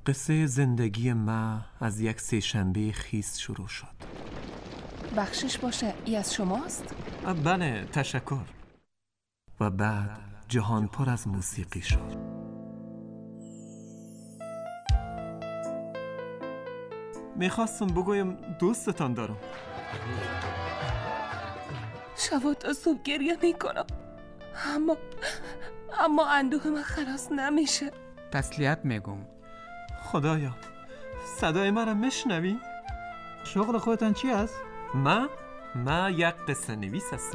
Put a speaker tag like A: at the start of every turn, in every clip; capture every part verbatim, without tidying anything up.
A: قصه زندگی ما از یک سه‌شنبه خیس شروع شد.
B: بخشش باشه، ای از شماست؟
A: بله، تشکر. و بعد جهان پر از موسیقی شد. میخواستم بگویم دوستتان دارم.
B: شب تا صبح گریه میکنم، اما اما اندوه من خلاص نمیشه.
C: تسلیت میگم.
A: خدایا، صدای من را میشنوی؟
D: شغل خودتان چی است؟
A: ما؟ ما یک قصه نویس هستم.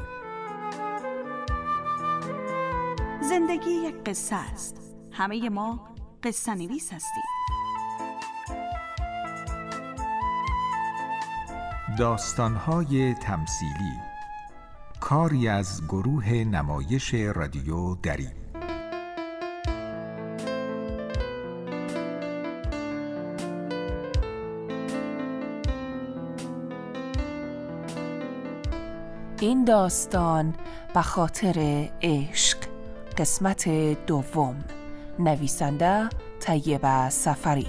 E: زندگی یک قصه است. همه ما قصه نویس هستیم.
F: داستان‌های تمثیلی، کاری از گروه نمایش رادیو دری.
B: این داستان به خاطر عشق، قسمت دوم. نویسنده طیبه سفری.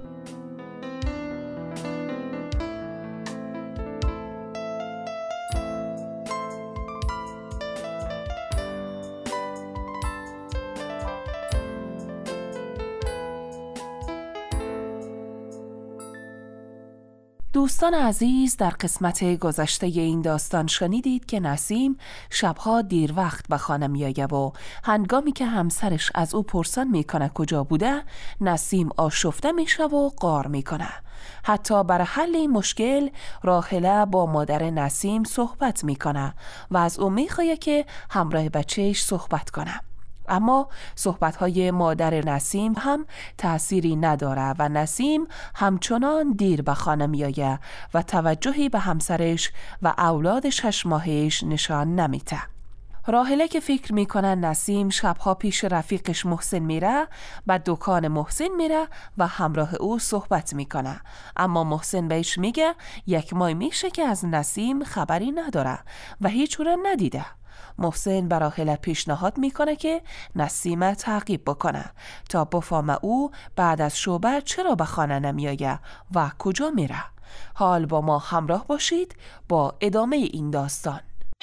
B: دوستان عزیز، در قسمت گذشته این داستان شنیدید که نسیم شبها دیر وقت به خانه میآید و هنگامی که همسرش از او پرسان میکنه کجا بوده، نسیم آشفته میشه و غار میکنه. حتی برای حل این مشکل راحله با مادر نسیم صحبت میکنه و از او میخواد که همراه بچهش صحبت کنه. اما صحبت‌های مادر نسیم هم تأثیری نداره و نسیم همچنان دیر به خانه میآید و توجهی به همسرش و اولاد شش ماهش نشان نمیده. راحله که فکر میکنه نسیم شبها پیش رفیقش محسن میره، به دکان محسن میره و همراه او صحبت میکنه. اما محسن بهش میگه یک ماه میشه که از نسیم خبری نداره و هیچ رو ندیده. محسن برای راحله پیشنهاد میکنه که نسیم تعقیب بکنه تا بفهمه او بعد از شوبر چرا به خانه نمیآید و کجا میره. حال با ما همراه باشید با ادامه این داستان.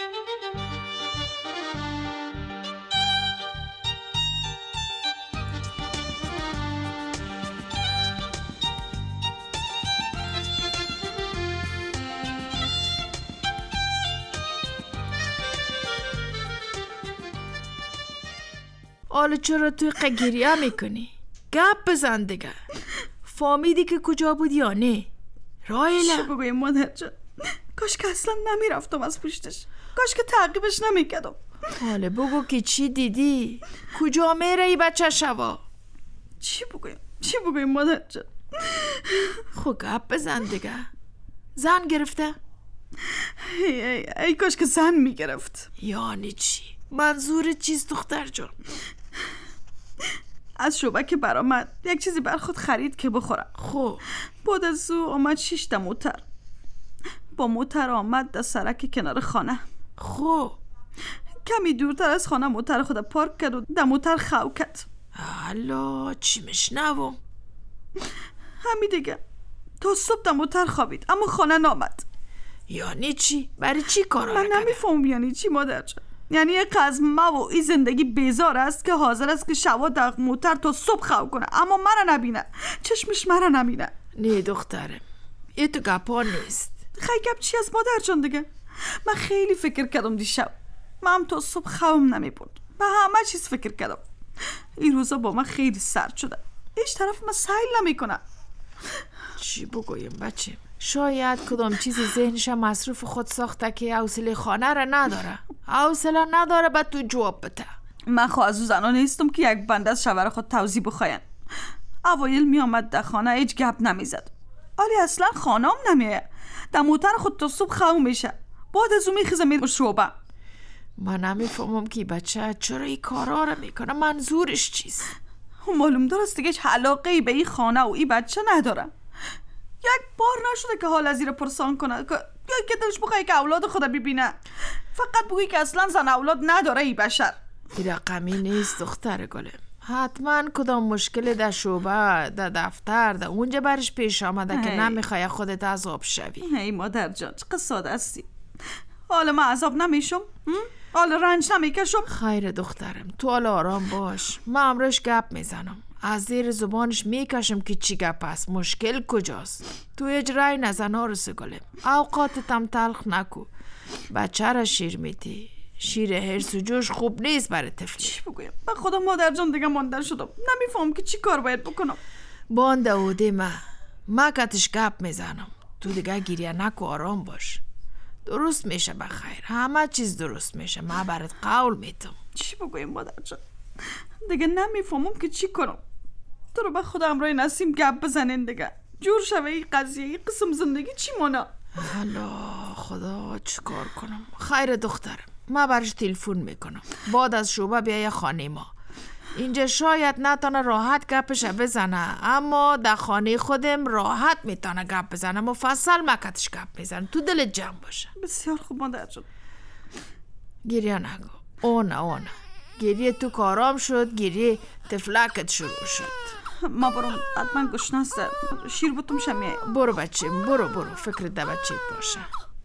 G: حالا چرا توی قگریه میکنی؟ گپ بزن دیگه. فهمیدی که کجا بودی یا نه؟ راحله،
E: چه بگویم مادر جان؟ کاش که اصلا نمیرفتم از پشتش، کاش که تعقیبش نمیکردم.
G: حالا بگو که چی دیدی؟ کجا میره ای بچه شوا؟
E: چی بگویم؟ چی بگویم مادر جان؟
G: خب گپ بزن دیگه. زن گرفته؟
E: ای, ای, ای کاش که زن میگرفت.
G: یعنی چی؟ منظور چیست دختر جان؟
E: از شعبه که برآمد یک چیزی بر خود خرید که بخوره.
G: خب
E: بعد از او آمد شش تا موتر. با موتر آمد در سرک کنار خانه.
G: خب
E: کمی دورتر از خانه موتر خود پارک کرد و در موتر خو کرد.
G: حالا چی میشنوم؟
E: همین دیگه. تا صبح در موتر خوابید اما خانه نامد.
G: یعنی چی؟ برای چی کارا
E: من نمیفهم یعنی چی مادر جان؟ یعنی یک از ما و این زندگی بیزار است که حاضر است که شبا در موتر تا صبح خو کنه اما مرا نبینه، چشمش مرا نبینه.
G: نه دخترم، یه تو گپا نیست.
E: خیلی گپ چی از مادر جان دیگه؟ من خیلی فکر کردم دیشب، من تا صبح خوام نمی بود، من همه چیز فکر کردم. این روزا با من خیلی سرد شده، هیچ طرف من سیل نمی کنه.
G: چی بگویم بچه؟ شاید کدام چیزی ذهنش مصروف خود ساخته که حوصله خانه را نداره. حوصله نداره بعد تو جواب بده.
E: من خواه از او زنا نیستم که یک بنده از شوهر خود توضیح بخواین. اوایل می آمد در خانه هیچ گپ نمی زد، ولی اصلا خانه هم نمیه. در موتر خود تا صبح خو میشه، بعد از او میخیزه میره شعبه.
G: من نمیفهمم که بچه چرا این کارا رو میکنه، منظورش چیست؟
E: معلوم دارست دیگه هیچ علاقه ای به این خانه و این بچه نداره. یک بار نشده که حال از این پرسان کنه که که دلش بخواه که اولاد خود ببینه. فقط بگوی که اصلا زن اولاد نداره ای بشر.
G: این رقمی نیست دختر گلم. حتما کدام مشکل در شعبه، در دفتر، در اونجا برش پیش آمده که نمیخوای خودت عذاب شوی.
E: ای مادر جان چه ساده هستی. حالا من عذاب نمیشم؟ حالا رنج نمیکشم؟
G: خیر دخترم، تو حالا آرام باش. من امروز گپ میزنم، از زیر زبانش میکشم که چی گپ است، مشکل کجاست. تو اجرای نزن آرس گلم، اوقاتتم تلخ نکو. بچه را شیر میدی، شیر هرس و جوش خوب نیست برای طفل.
E: چی بگویم؟ به خدا مادر جان دیگه مانده شدم، نمیفهم که چی کار باید بکنم.
G: بانده اوده ما ما کتش گپ میزنم، تو دیگه گریه نکو، آرام باش. درست میشه بخیر، همه چیز درست میشه، ما برات قول میتم.
E: چی بگویم مادر جان؟ دیگه نمیفهمم که چی کنم. تو رو به خدا امروی نسیم گپ بزنین دیگه، جور شوه این قضیه، این قسم زندگی چی مانا؟
G: حالا خدا چی کار کنم؟ خیر دخترم، ما برش تلفن میکنم، بعد از شعبه بیای خانه ما. اینجا شاید نتانه راحت گپش بزنه، اما در خانه خودم راحت میتونه گپ بزنه، مفصل مکتش گپ میزنه، تو دل جمع باشه.
E: بسیار خوب مادر جان.
G: گریه نگو، اونه اونه گریه تو کارام شد، گریه تفلکت شروع شد.
E: ما برم، حتما گشنه است، شیر بوتم شمیه.
G: برو بچیم، برو برو، فکر ده بچیت باشه.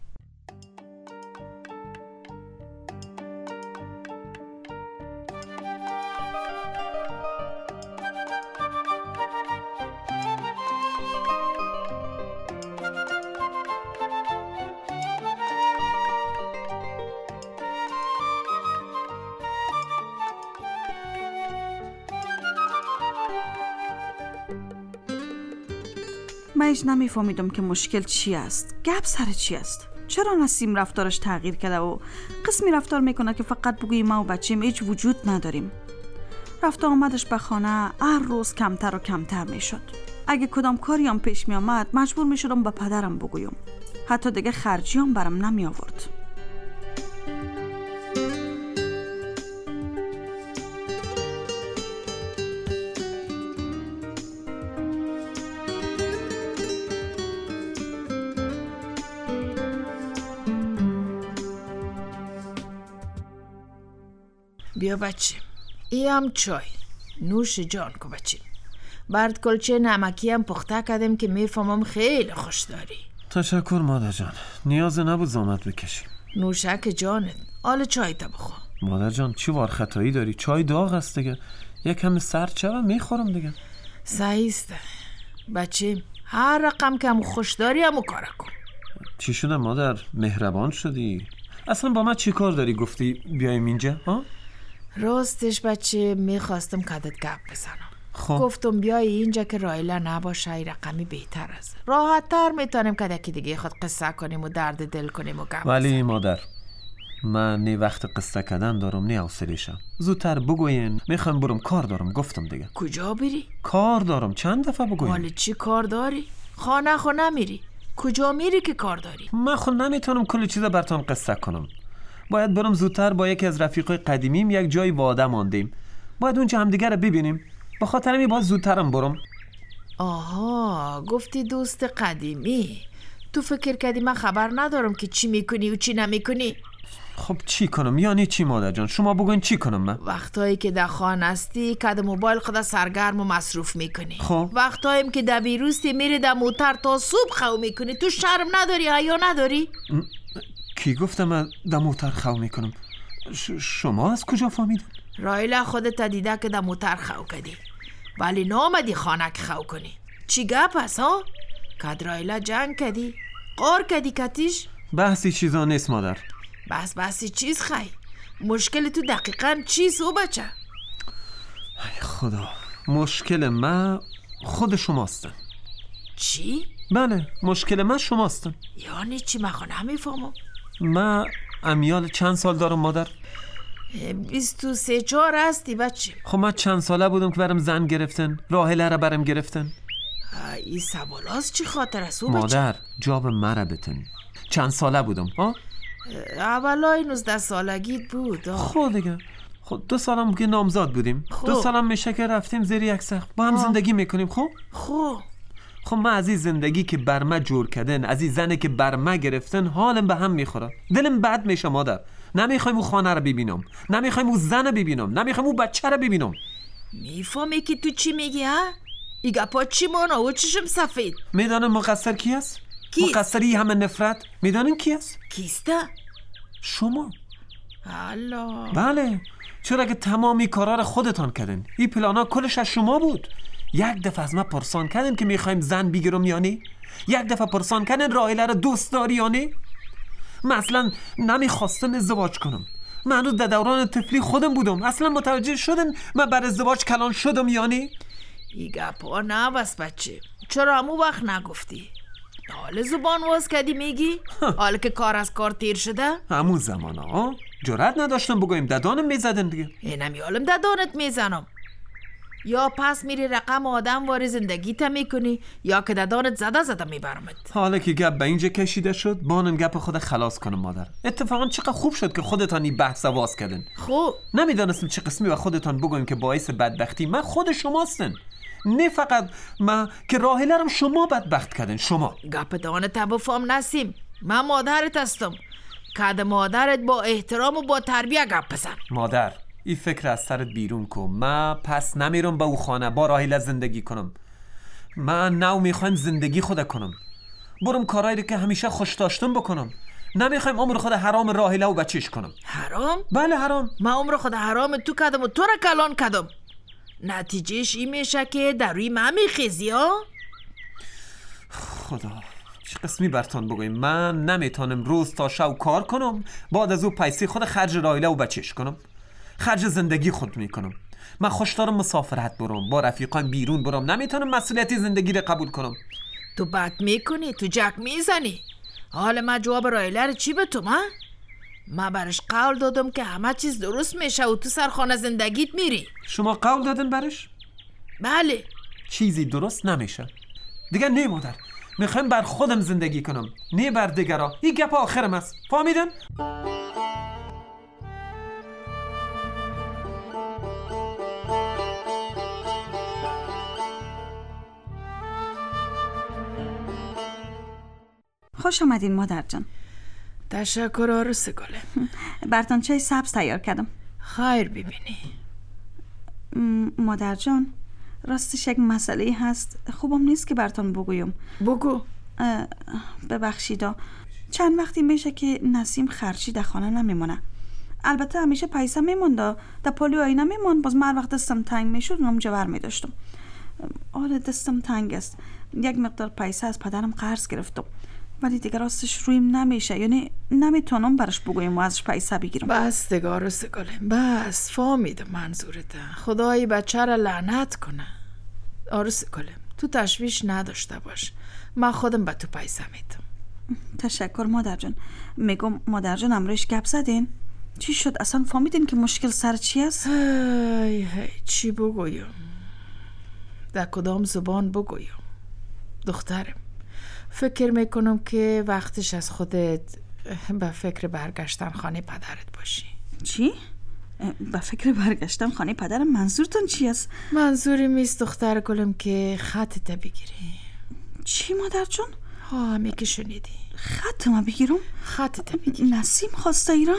E: من هیچ نمیفهمیدم که مشکل چی است، گپ سر چی است. چرا نسیم رفتارش تغییر کرده و قسمی رفتار میکنه که فقط بگوییم ما و بچیم هیچ وجود نداریم. رفت آمدش به خانه هر روز کمتر و کمتر میشد. اگه کدام کاری هم پیش می آمد مجبور میشدم به پدرم بگویم، حتی دیگه خرجی هم برام نمی آورد.
G: بیا بچه، ای هم چای، نوش جان کو بچه. برد کلچه نمکی هم پخته کردم که میفهمم خیلی خوش داری.
A: تشکر مادر جان، نیاز نبود زحمت بکشیم.
G: نوشک جانت، حالا چای تا بخور.
A: مادر جان چی وار خطایی داری؟ چای داغ است دیگه، یک کم سرد چرا میخورم دیگه.
G: صحیحسته بچه، هر رقم که همو خوش داری همو کار کن.
A: چی شده مادر؟ مهربان شدی؟ اصلا با من چی کار داری گفتی بیایم اینجا ها؟
G: راستش بچه میخواستم کدت گپ بزنم.
A: خب
G: گفتم بیای اینجا که رایله نباشه، ای رقمی بهتر است، راحت تر میتونیم کدکی دیگه خود قصه کنیم و درد دل کنیم و گپ
A: ولی
G: بزنیم.
A: مادر من نه وقت قصه کردن دارم نه حوصله‌شم. زودتر بگوین، میخوام برم کار دارم. گفتم دیگه.
G: کجا بری؟
A: کار دارم، چند دفعه بگوین.
G: حالا چی کار داری؟ خانه خو نمیری؟ کجا میری که کار داری؟
A: من خود نمیتونم کلی چیزا براتون قصه کنم. باید برم زودتر با یکی از رفیقای قدیمیم یک جای واده ماندیم، باید اونجا همدیگه رو ببینیم، به خاطر همین باید زودترم برم.
G: آها، گفتی دوست قدیمی. تو فکر کردی من خبر ندارم که چی میکنی و چی نمیکنی؟
A: خب چی کنم؟ یعنی چی مادر جان؟ شما بگوین چی کنم من؟
G: وقتایی که در خانه هستی کد موبایل خدا سرگرم و مصروف میکنی.
A: خب
G: وقتایی که در بیروستی میری در موتر تا صبح خو میکنی. تو شرم نداری؟ حیا نداری؟
A: کی گفتم من در موتر خو میکنم؟ ش- شما از کجا فهمیدین؟
G: رایله خودت دیده که در موتر خو کردی ولی نامدی خانه که خو کنی. چی گپ هست ها؟ کد رایله جنگ کردی؟ قار کردی کتیش؟
A: بحثی چیزا نیست مادر.
G: بس بسی چیز خی؟ مشکل تو دقیقاً چیست او بچه؟
A: ای خدا، مشکل من خود شماستن.
G: چی؟
A: بله، مشکل من شماستن.
G: یعنی چی؟ من خود نمیفهمم.
A: من امیال چند سال دارم مادر؟
G: بیست و سه چهار هستی بچه.
A: خب من چند ساله بودم که برم زن گرفتن، راحله را برم گرفتن.
G: این سوالاست چی خاطر است او بچه؟
A: مادر جاب مرا بتن. چند ساله بودم ها؟
G: اولای نوزده سالگیت بود.
A: خب دیگه، خب دو سالم که نامزاد بودیم.
G: خب.
A: دو سالم میشه که رفتیم زیر یک سقف با هم زندگی میکنیم. خب
G: خب
A: خب من از این زندگی که بر من جور کردن، از این زنه که بر من گرفتن، حالم به هم میخوره، دلم بد میشه مادر. نمیخوایم اون خانه رو ببینم، نمیخوایم اون زن رو ببینم، نمیخوایم اون بچه رو ببینم.
G: میفهمی که تو چی میگی ها؟ ای گپا چی مانا و چشم سفید؟
A: میدانن مقصر کی است؟
G: کیست؟
A: مقصری همه نفرت میدانن کی است؟
G: کیسته؟
A: شما.
G: الله.
A: بله، چرا که تمامی کارا رو خودتان کردین. این پلانا کلش از شما بود. یک دفعه از ما پرسان کردین که میخوایم زن بگیرم یعنی؟ یک دفعه پرسان کردین راهیله رو دوست داری یعنی؟ من اصلا نمیخواستم ازدواج کنم. من هنوز در دوران طفلی خودم بودم. اصلا متوجه شدن من بر ازدواج کلان شدم یعنی؟
G: ای گپا نه بس بچه، چرا همو وقت نگفتی؟ حال زبان واز کردی میگی؟ حال که کار از کار تیر شده؟
A: همون زمان ها جرأت نداشتم بگویم ددانم میزدن دیگه.
G: اینم حالم ددانت میزنم. یا پس میری رقم آدم واری زندگیت میکنی یا که ددانت زده زده میبرمت.
A: حالا که گپ به اینجا کشیده شد بانم گپ خود خلاص کنم مادر. اتفاقا چقدر خوب شد که خودتان این بحث واز کردن.
G: خوب
A: نمیدانستم چه قسمی و خودتان بگویم که باعث بدبختی من خود شماستن، نه فقط من که راهیلرم شما بدبخت کردن. شما
G: گپ دانت بفهم نسیم، من مادرت هستم. کد مادرت با احترام و با تربیه گپ بزن.
A: مادر این فکر از سرت بیرون کن. من پس نمیرم به او خانه با راهیله زندگی کنم. من نو میخوایم زندگی خود کنم، برم کارایی که همیشه خوش داشتم بکنم. نمیخوایم عمر خود حرام راهیله و بچیش کنم.
G: حرام؟
A: بله حرام.
G: من عمر خود حرام تو کدم و تو را کلان کدم. نتیجهش این میشه که در روی من میخیزی ها؟
A: خدا چه قسمی برتان بگویم. من نمیتونم روز تا شب کار کنم بعد از او پیسی خود خرج راهیله و بچیش کنم. خرج زندگی خود میکنم. من خوش دارم مسافرت برم، با رفیقان بیرون برم. نمیتونم مسئولیتی زندگی رو قبول کنم.
G: تو بد میکنی، تو جک میزنی. حالا من جواب راهیله رو چی به تو من؟ من برش قول دادم که همه چیز درست میشه و تو سرخانه زندگیت میری.
A: شما قول دادن برش؟
G: بله.
A: چیزی درست نمیشه دیگه. نه مادر، میخوایم بر خودم زندگی کنم نه بر دیگرا. این گپ آخرم است، فهمیدن؟
E: خوش آمدین مادر جان.
G: تشکر عروس گله.
E: براتون چای سبز تیار کردم.
G: خیر ببینی.
E: مادر جان راستش یک مسئله هست، خوبم نیست که براتون بگویم.
G: بگو.
E: ببخشیدا، چند وقتی میشه که نسیم خرچی در خانه نمیمونه. البته همیشه پیسه میمونده، در پالیو آینه میمون. باز من وقت دستم تنگ میشد اونم جور میداشتم. حالا دستم تنگ است. یک مقدار پیسه از پدرم قرض گرفتم ولی دیگه راستش رویم نمیشه، یعنی نمیتونم برش بگویم و ازش پیسه بگیرم.
G: بس دیگه عروس گله، بس فهمیدم منظورته. خدای بچه را لعنت کنه. عروس گله تو تشویش نداشته باش، من خودم به تو پیسه میدم.
E: تشکر مادر جان. میگم مادر جان امروز گپ زدین؟ چی شد؟ اصلا فهمیدین که مشکل سر چی است؟
G: ای ای چی بگویم؟ در کدام زبان بگویم؟ دخترم فکر میکنم که وقتش از خودت به فکر برگشتن خانه پدرت باشی.
E: چی؟ به فکر برگشتن خانه پدرم منظورتون چی است؟
G: منظوری میست دختر گلم که خطت بگیری.
E: چی مادر جان؟
G: ها همی که شنیدی.
E: خط ما بگیرم؟
G: خطت بگیری.
E: نسیم خواسته ایران؟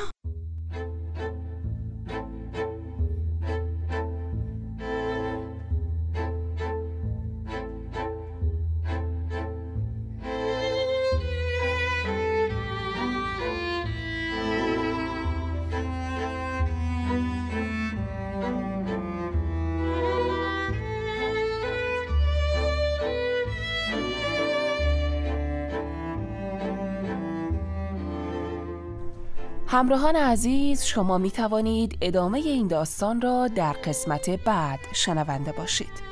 B: همراهان عزیز، شما می توانید ادامه این داستان را در قسمت بعد شنونده باشید.